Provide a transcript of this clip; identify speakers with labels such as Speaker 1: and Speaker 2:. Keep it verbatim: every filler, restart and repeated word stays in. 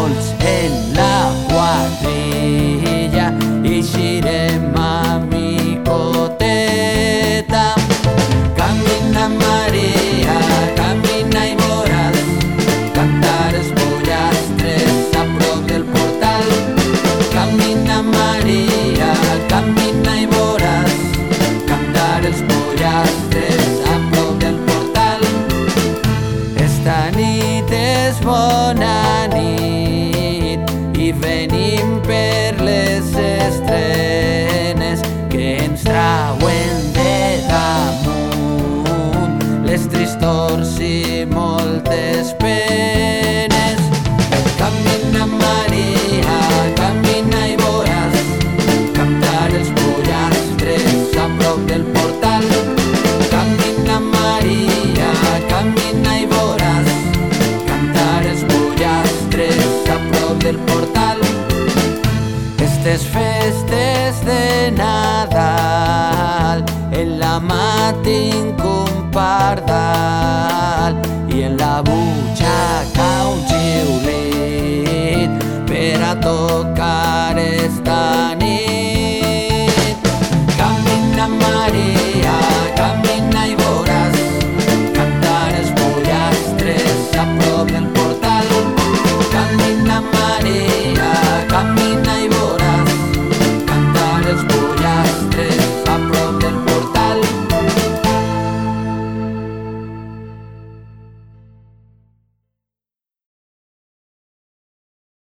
Speaker 1: molts en la quadrilla, eixirem a micoteta. Camina Maria, camina i veuràs cantar els pollastres a prop del portal. Camina Maria, camina i veuràs cantar els pollastres a prop del portal. Esta nit és bona nit i venim per les estrenes que ens trauen de damunt les tristors i moltes penes. Camina Maria, camina i veuràs cantar els pollastres a prop del portal. Camina Maria, camina i veuràs cantar els pollastres a prop del portal. Estes festes de Nadal en la mà tinc un pardal i en la butxaca un xiulit per a tocar esta nit. Camina Maria,